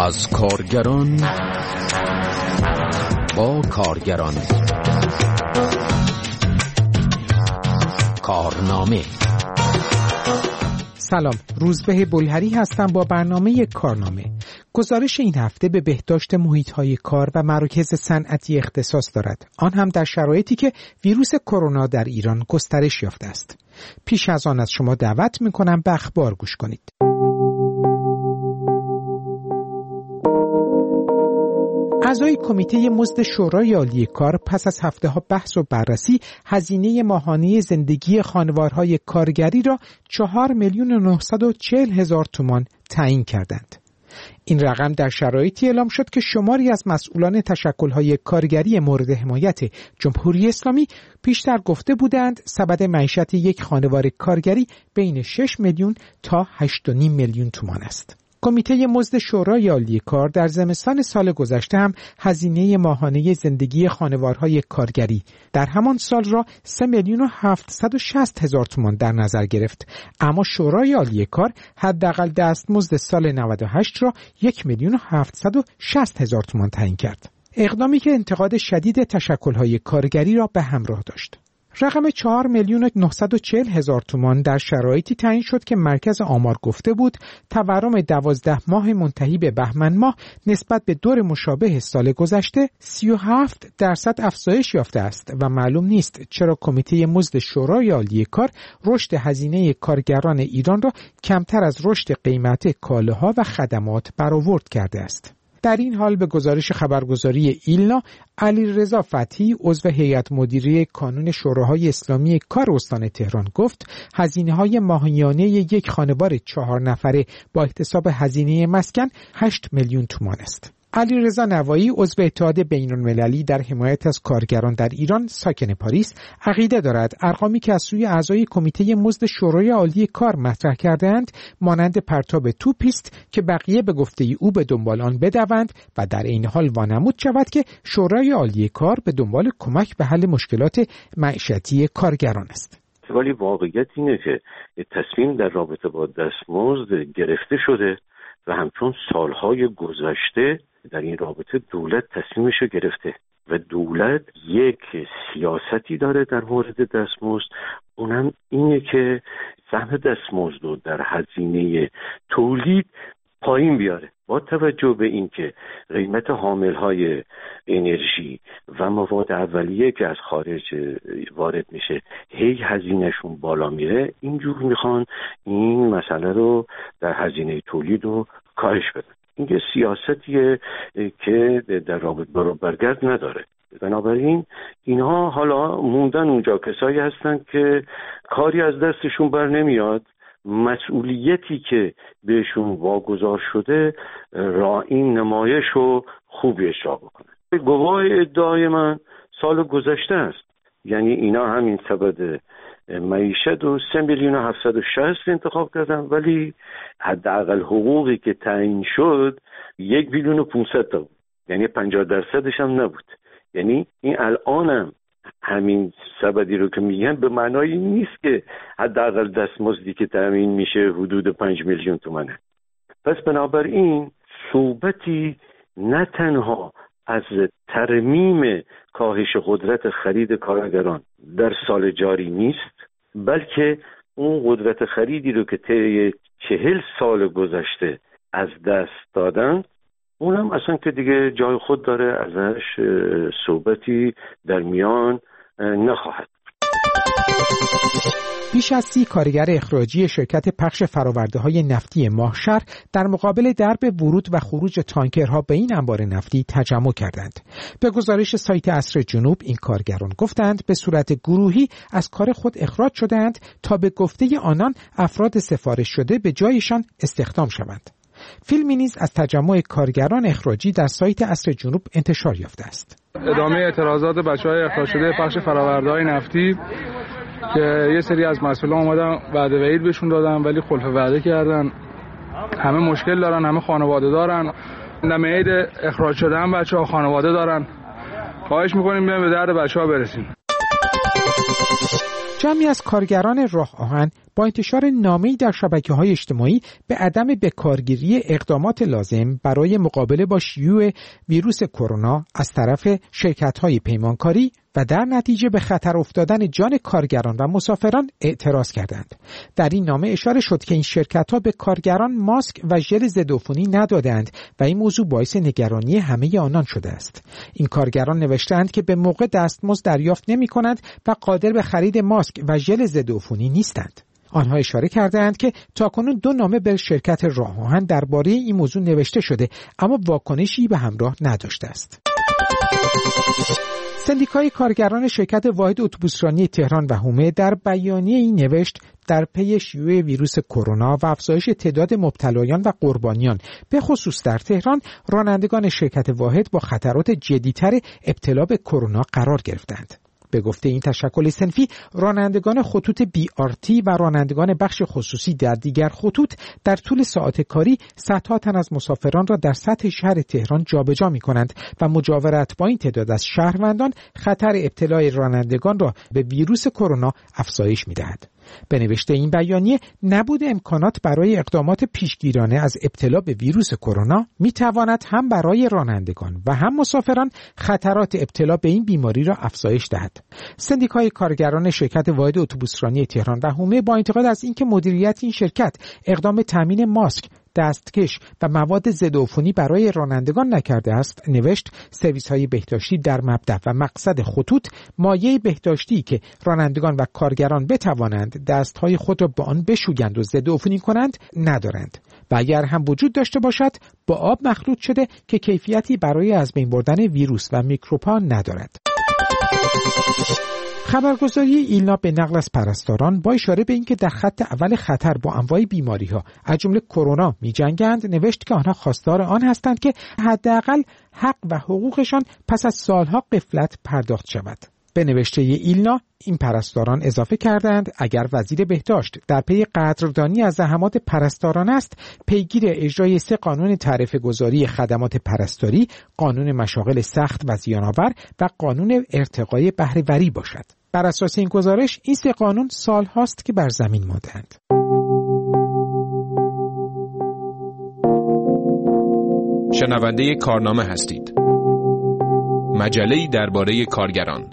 از کارگران با کارگران. کارنامه. سلام، روزبه بلهری هستم با برنامه کارنامه. گزارش این هفته به بهداشت محیط‌های کار و مراکز صنعتی اختصاص دارد، آن هم در شرایطی که ویروس کرونا در ایران گسترش یافته است. پیش از آن از شما دعوت می‌کنم به اخبار گوش کنید. اعضای کمیته مزد شورای عالی کار پس از هفته‌ها بحث و بررسی هزینه ماهانه زندگی خانوارهای کارگری را 4,940,000 تومان تعیین کردند. این رقم در شرایطی اعلام شد که شماری از مسئولان تشکل‌های کارگری مورد حمایت جمهوری اسلامی پیشتر گفته بودند سبد معیشت یک خانوار کارگری بین 6 میلیون تا 8.5 میلیون تومان است. کمیته مزد شورای عالی کار در زمستان سال گذشته هم هزینه ماهانه زندگی خانوارهای کارگری در همان سال را 3,760,000 تومان در نظر گرفت، اما شورای عالی کار حداقل دستمزد سال 98 را 1,760,000 تومان تعیین کرد. اقدامی که انتقاد شدید تشکل‌های کارگری را به همراه داشت. رقم 4,940,000 تومان در شرایطی تعیین شد که مرکز آمار گفته بود تورم 12 ماه منتهی به بهمن ماه نسبت به دور مشابه سال گذشته 37% افزایش یافته است و معلوم نیست چرا کمیته مزد شورای عالی کار رشد هزینه کارگران ایران را کمتر از رشد قیمت کالاها و خدمات برآورد کرده است. در این حال به گزارش خبرگزاری ایلنا، علیرضا فتحی عضو هیئت مدیره کانون شوراهای اسلامی کار استان تهران گفت هزینه‌های ماهیانه یک خانوار 4 نفره با احتساب هزینه مسکن 8 میلیون تومان است. علیرضا نوایی عضو اتحاد بین‌المللی در حمایت از کارگران در ایران ساکن پاریس عقیده دارد ارقامی که از سوی اعضای کمیته مزد شورای عالی کار مطرح کرده‌اند مانند پرتاب توپی است که بقیه به گفته او به دنبال آن بدوند و در این حال وانمود شود که شورای عالی کار به دنبال کمک به حل مشکلات معیشتی کارگران است. ولی واقعیت اینه که تصمیم در رابطه با دستمزد گرفته شده و همچون سالهای گذشته در این رابطه دولت تصمیمشو گرفته و دولت یک سیاستی داره در مورد دستمزد، اونم اینه که سهم دستمزد رو در هزینه تولید پایین بیاره با توجه به اینکه قیمت حاملهای انرژی و مواد اولیه که از خارج وارد میشه هی هزینهشون بالا میره، اینجور میخوان این مسئله رو در هزینه تولید رو کاهش بدن. این که سیاستیه که در رابطه با برگرد نداره. بنابراین اینها حالا موندن اونجا کسایی هستن که کاری از دستشون بر نمیاد، مسئولیتی که بهشون واگذار شده را این نمایش رو خوبی اجرا بکنن. گواه ادعای من سال گذشته است، یعنی اینا همین سبد معیشت و 3,760,000 انتخاب کردن، ولی حداقل حقوقی که تعیین شد 1,500,000 بود، یعنی 50% هم نبود. یعنی این الانم همین سبدی رو که میگن به معنای نیست که حداقل دستمزدی که تامین میشه حدود 5 میلیون تومانه. پس بنابراین صحبتی نه تنها از ترمیم کاهش قدرت خرید کارگران در سال جاری نیست، بلکه اون قدرت خریدی رو که طی 40 سال گذشته از دست دادن اونم اصلا که دیگه جای خود داره، ازش صحبتی در میان نخواهد. بیش از 30 کارگر اخراجی شرکت پخش فرآورده‌های نفتی ماهشهر در مقابل درب ورود و خروج تانکرها به این انبار نفتی تجمع کردند. به گزارش سایت عصر جنوب این کارگران گفتند به صورت گروهی از کار خود اخراج شدند تا به گفته آنان افراد سفارش شده به جایشان استخدام شوند. فیلمی نیز از تجمع کارگران اخراجی در سایت عصر جنوب انتشار یافته است. ادامه اعتراضات بچه‌های اخراج شده پخش فرآورده‌های نفتی که یه سری از مسئولان اومدن وعده وعید بهشون دادن ولی خلف وعده کردن. همه مشکل دارن، همه خانواده دارن. دم عید اخراج شدن بچه‌ها خانواده دارن. خواهش می‌کنیم بیاین به درد بچه‌ها برسیم. جمعی از کارگران راه آهن با انتشار نامه‌ای در شبکه‌های اجتماعی به عدم بکارگیری اقدامات لازم برای مقابله با شیوع ویروس کرونا از طرف شرکت‌های پیمانکاری و در نتیجه به خطر افتادن جان کارگران و مسافران اعتراض کردند. در این نامه اشاره شد که این شرکت‌ها به کارگران ماسک و ژل ضدعفونی ندادند و این موضوع باعث نگرانی همه آنان شده است. این کارگران نوشتند که به موقع دستمزد دریافت نمی‌کنند و قادر به خرید ماسک و ژل ضدعفونی نیستند. آنها اشاره کردند که تاکنون 2 نامه به شرکت راه آهن درباره این موضوع نوشته شده اما واکنشی به همراه نداشته است. سندیکای کارگران شرکت واحد اتوبوسرانی تهران و حومه در بیانیه‌ای نوشت در پی شیوع ویروس کرونا و افزایش تعداد مبتلایان و قربانیان به خصوص در تهران، رانندگان شرکت واحد با خطرات جدی‌تر ابتلا به کرونا قرار گرفتند. به گفته این تشکل صنفی، رانندگان خطوط BRT و رانندگان بخش خصوصی در دیگر خطوط در طول ساعات کاری صدها تن از مسافران را در سطح شهر تهران جابجا می‌کنند و مجاورت با این تعداد از شهروندان خطر ابتلای رانندگان را به ویروس کرونا افزایش می‌دهد. به نوشته این بیانیه، نبود امکانات برای اقدامات پیشگیرانه از ابتلا به ویروس کرونا می‌تواند هم برای رانندگان و هم مسافران خطرات ابتلا به این بیماری را افزایش دهد. سندیکای کارگران شرکت واحد اتوبوسرانی تهران و حومه با انتقاد از اینکه مدیریت این شرکت اقدام تامین ماسک، دستکش و مواد ضدعفونی برای رانندگان نکرده است، نوشت سرویس‌های بهداشتی در مبدأ و مقصد خطوط مایه بهداشتی که رانندگان و کارگران بتوانند دستهای خود را با آن بشویند و ضدعفونی کنند ندارند و اگر هم وجود داشته باشد با آب مخلوط شده که کیفیتی برای از بین بردن ویروس و میکروب‌ها ندارد. خبرگزاری ایلنا به نقل از پرستاران با اشاره به اینکه در خط اول خطر با انواع بیماری‌ها از جمله کرونا می‌جنگند، نوشت که آنها خواستار آن هستند که حداقل حق و حقوقشان پس از سالها غفلت پرداخت شود. به نوشته ایلنا این پرستاران اضافه کردند اگر وزیر بهداشت در پی قدردانی از زحمات پرستاران است، پیگیر اجرای 3 قانون تعرفه گذاری خدمات پرستاری، قانون مشاغل سخت و زیان‌آور و قانون ارتقای بهره‌وری باشد. بر اساس این گزارش این 3 قانون سال هاست که بر زمین مانده‌اند. شنونده کارنامه هستید. مجله‌ای درباره کارگران.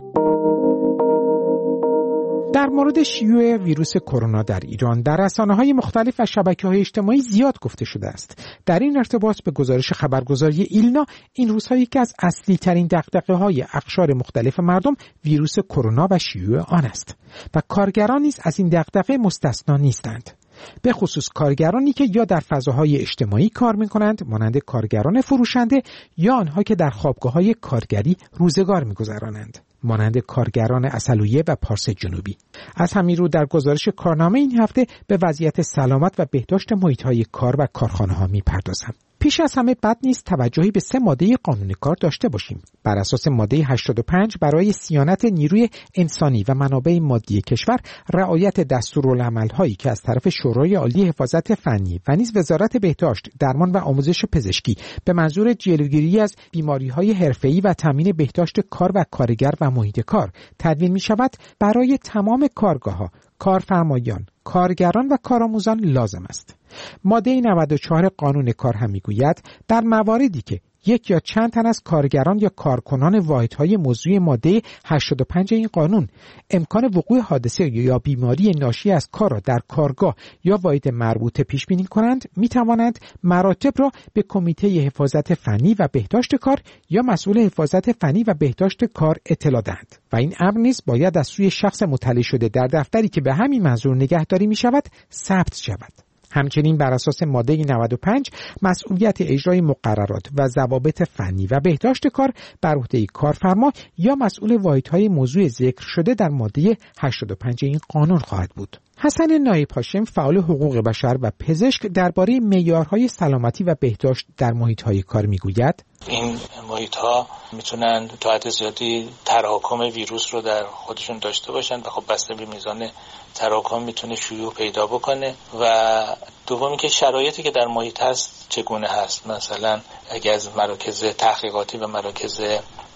در مورد شیوع ویروس کرونا در ایران در رسانه‌های مختلف و شبکه‌های اجتماعی زیاد گفته شده است. در این ارتباط به گزارش خبرگزاری ایلنا، این روزها یکی از اصلی‌ترین دغدغه‌های اقشار مختلف مردم ویروس کرونا و شیوع آن است و کارگران نیز از این دغدغه مستثنا نیستند. به خصوص کارگرانی که یا در فضاهای اجتماعی کار می‌کنند مانند کارگران فروشنده یا آنها که در خوابگاه‌های کارگری روزگار می‌گذرانند مانند کارگران عسلویه و پارس جنوبی. از همین رو در گزارش کارنامه این هفته به وضعیت سلامت و بهداشت محیط‌های کار و کارخانه‌ها می‌پردازم. پیش از همه بد نیست توجهی به 3 ماده قانون کار داشته باشیم. بر اساس ماده 85 برای صیانت نیروی انسانی و منابع مادی کشور، رعایت دستورالعمل‌هایی که از طرف شورای عالی حفاظت فنی و نیز وزارت بهداشت، درمان و آموزش پزشکی به منظور جلوگیری از بیماری‌های حرفه‌ای و تامین بهداشت کار و کارگر و محیط کار تدوین می‌شود، برای تمام کارگاه‌ها، کارفرمایان، کارگران و کارآموزان لازم است. ماده 94 قانون کار هم میگوید در مواردی که یک یا چند تن از کارگران یا کارکنان واحدهای موضوع ماده 85 این قانون امکان وقوع حادثه یا بیماری ناشی از کار را در کارگاه یا واحد مربوطه پیش بینی کنند، می توانند مراتب را به کمیته حفاظت فنی و بهداشت کار یا مسئول حفاظت فنی و بهداشت کار اطلاع دهند و این امر نیز باید از سوی شخص مطلع شده در دفتری که به همین منظور نگهداری می شود ثبت شود. همچنین بر اساس ماده 95 مسئولیت اجرای مقررات و ضوابط فنی و بهداشت کار بر عهده کارفرما یا مسئول واحدهای موضوع ذکر شده در ماده 85 این قانون خواهد بود. حسن نایب هاشم، فعال حقوق بشر و پزشک، درباره معیارهای سلامتی و بهداشت در محیط‌های کار میگوید: این محیط‌ها میتونن تا حد زیادی تراکم ویروس رو در خودشون داشته باشن و خب بسته به میزان تراکم میتونه شیوع پیدا بکنه و دومی که شرایطی که در محیط هست چگونه هست. مثلا اگه از مراکز تحقیقاتی و مراکز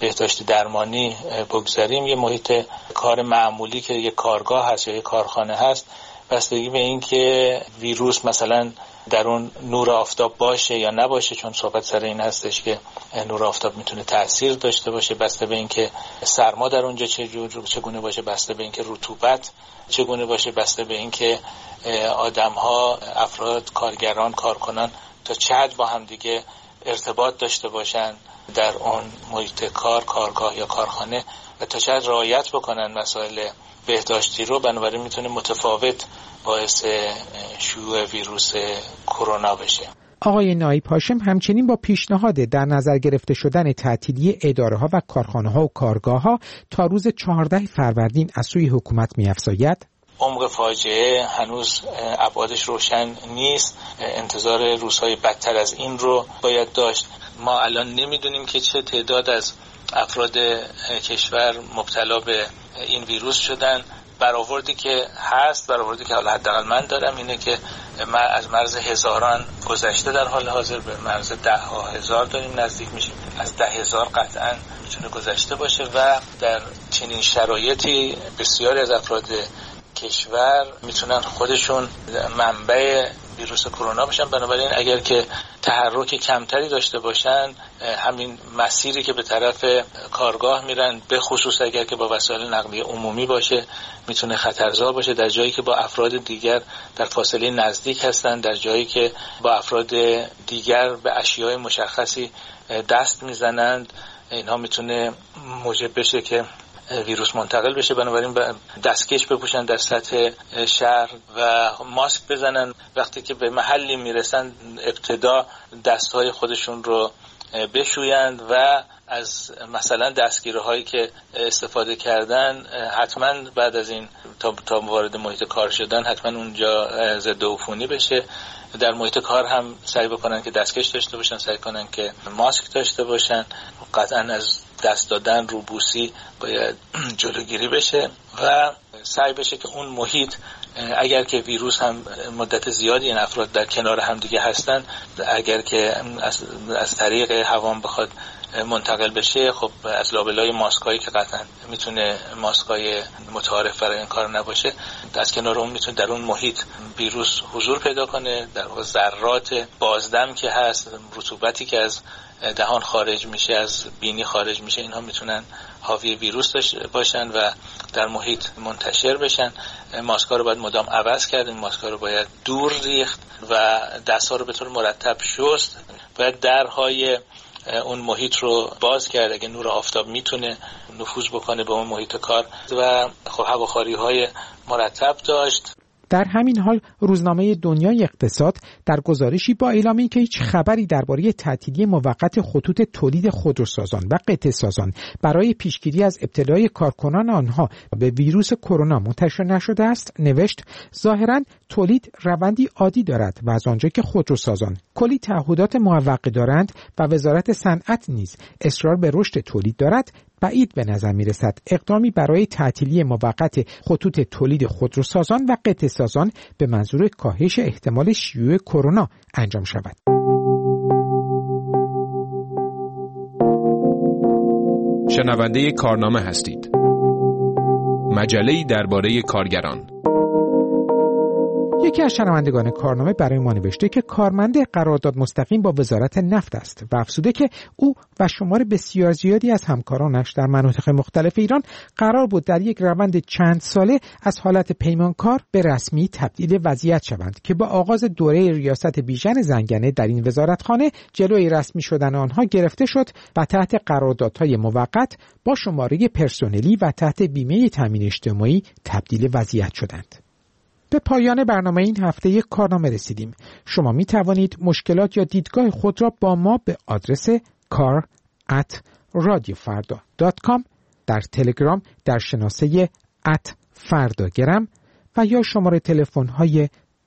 بهداشتی درمانی بگذاریم، یه محیط کار معمولی که یه کارگاه هست یا یه کارخانه هست، بستگی به این که ویروس مثلا در اون نور آفتاب باشه یا نباشه، چون صحبت سر این هستش که نور آفتاب میتونه تأثیر داشته باشه، بسته به این که سرما در اونجا چگونه باشه، بسته به این که رطوبت چگونه باشه، بسته به این که آدم‌ها، افراد، کارگران، کارکنان تا چه حد با هم دیگه ارتباط داشته باشن در اون محیط کار، کارگاه یا کارخانه و تا چه حد رعایت بکنن مسائل بهداشتی رو. بنابراین میتونه متفاوت باعث شیوع ویروس کرونا بشه. آقای نایب هاشم همچنین با پیشنهاد در نظر گرفته شدن تعطیلی اداره‌ها و کارخانه‌ها و کارگاه‌ها تا روز 14 فروردین از سوی حکومت می‌افزاید عمق فاجعه هنوز ابعادش روشن نیست. انتظار روزهای بدتر از این رو باید داشت. ما الان نمیدونیم که چه تعداد از افراد کشور مبتلا به این ویروس شدن. برآوردی که هست، برآوردی که حالا حداقل من دارم اینه که ما از مرز هزاران گذشته، در حال حاضر به مرز 10,000 داریم نزدیک میشیم. از 10,000 قطعا میتونه گذشته باشه و در چنین شرایطی بسیاری از افراد کشور میتونن خودشون منبع ویروس کرونا باشن. بنابراین اگر که تحرک کمتری داشته باشن، همین مسیری که به طرف کارگاه میرن، به خصوص اگر که با وسایل نقلیه عمومی باشه، میتونه خطرزا باشه. در جایی که با افراد دیگر در فاصله نزدیک هستن، در جایی که با افراد دیگر به اشیاء مشخصی دست میزنند، اینها میتونه موجب بشه که ویروس منتقل بشه. بنابراین دستکش بپوشن در سطح شهر و ماسک بزنن. وقتی که به محلی میرسن ابتدا دستهای خودشون رو بشویند و از مثلا دستگیره هایی که استفاده کردن حتما بعد از این تا وارد محیط کار شدن حتما اونجا ضد عفونی بشه. در محیط کار هم سعی بکنن که دستکش داشته باشن، سعی کنن که ماسک داشته باشن. قطعا از دست دادن، روبوسی باید جلوگیری بشه و سعی بشه که اون محیط، اگر که ویروس هم مدت زیادی این افراد در کنار هم دیگه هستن، اگر که از طریق هوا بخواد منتقل بشه، خب از لابلای ماسکایی که قطعا میتونه ماسکای متعارف برای این کار نباشه، از کنار اون میتونه در اون محیط ویروس حضور پیدا کنه. در واقع ذرات بازدم که هست، رطوبتی که از دهان خارج میشه، از بینی خارج میشه، اینها میتونن حاوی ویروس باشن و در محیط منتشر بشن. ماسک‌ها رو باید مدام عوض کرد، این ماسک‌ها رو باید دور ریخت و دست‌ها رو به طور مرتب شست. باید درهای اون محیط رو باز کرد اگه نور آفتاب میتونه نفوذ بکنه به اون محیط کار و خب هواخواری‌های مرتب داشت. در همین حال روزنامه دنیای اقتصاد در گزارشی با اعلام اینکه هیچ خبری درباره تعطیلی موقت خطوط تولید خودروسازان و قطعه‌سازان برای پیشگیری از ابتلای کارکنان آنها به ویروس کرونا منتشر نشده است، نوشت ظاهراً تولید روندی عادی دارد و از آنجا که خودروسازان کلی تعهدات موقت دارند و وزارت صنعت نیز اصرار به رشد تولید دارد، بعید به نظر می رسد اقدامی برای تعطیلی موقت خطوط تولید خودروسازان و قطعه‌سازان به منظور کاهش احتمال شیوع کرونا انجام شود. شنونده کارنامه هستید. مجله‌ای درباره کارگران. یکی از شنوندگان کارنامه برای ما نوشته که کارمند قرارداد مستقیم با وزارت نفت است و افزوده که او و شمار بسیار زیادی از همکارانش در مناطق مختلف ایران قرار بود در یک روند چند ساله از حالت پیمانکار به رسمی تبدیل وضعیت شوند که با آغاز دوره ریاست بیژن زنگنه در این وزارتخانه جلوی رسمی شدن آنها گرفته شد و تحت قراردادهای موقت با شماره پرسنلی و تحت بیمه تامین اجتماعی تبدیل وضعیت شدند. به پایان برنامه این هفته یک کارنامه رسیدیم. شما می توانید مشکلات یا دیدگاه خود را با ما به آدرس kar@radiofarda.com در تلگرام در شناسه @fardagram و یا شماره تلفن های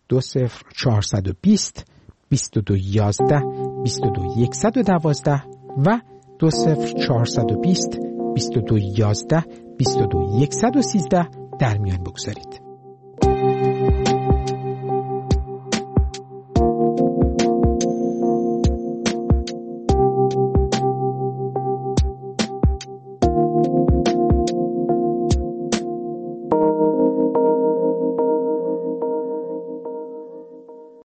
20420 2211 22112 و 20420 2211 22113 در میان بگذارید.